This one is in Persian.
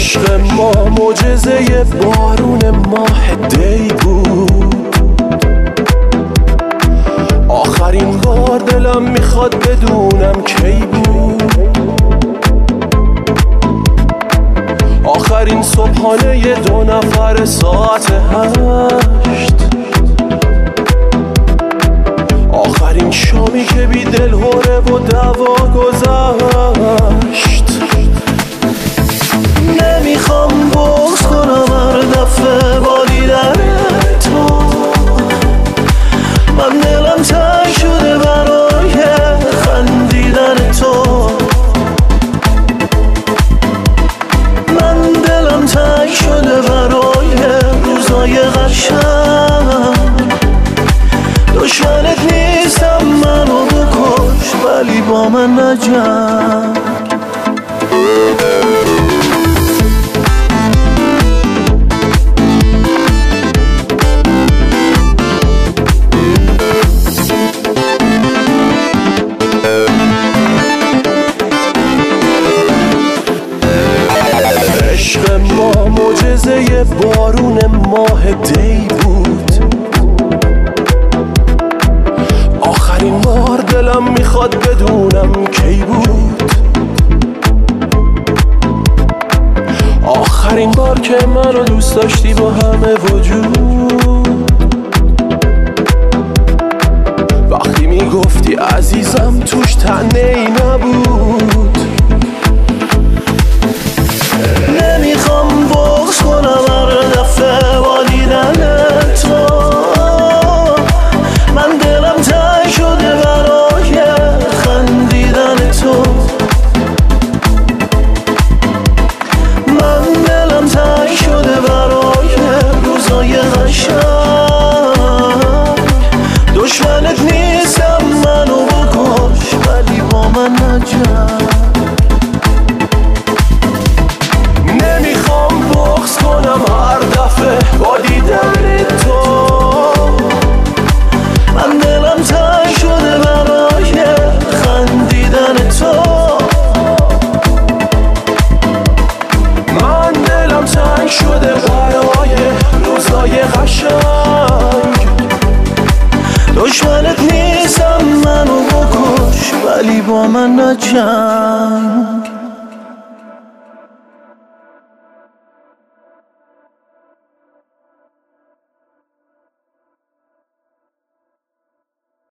عشق ما معجزه بارون ماه دی بود. آخرین بار دلم میخواد بدونم کی بود. آخرین صبحانه 2 نفر ساعت 8. آخرین شامی که بی دلهوره و دعوا گذشت. نمیخوام بغض کنم هر دفعه با دیدن تو. من دلم تنگ شده برای خندیدن تو. من دلم تنگ شده برای روزای قشنگ. دشمنت نیستم منو بکش ولی با من نجنگ. عشق ما معجزه بارون ماه دی بود. آخرین بار دلم میخواد بدونم کی بود. آخرین بار که منو دوست داشتی با همه وجود. وقتی میگفتی عزیزم توش طعنه ای نبود. نمیخوام بغض کنم هر دفعه با دیدن تو. من دلم تنگ شده برای خندیدن تو. من دلم تنگ شده برای روزای قشنگ. دشمنت نیستم منو بکش ولی با من نجنگ. نمیخوام بغض کنم هر دفعه با دیدن تو. من دلم تنگ شده برای خندیدن تو. من دلم تنگ شده برای روزای قشنگ. دشمنت نیستم منو بکش ولی با من نجنگ.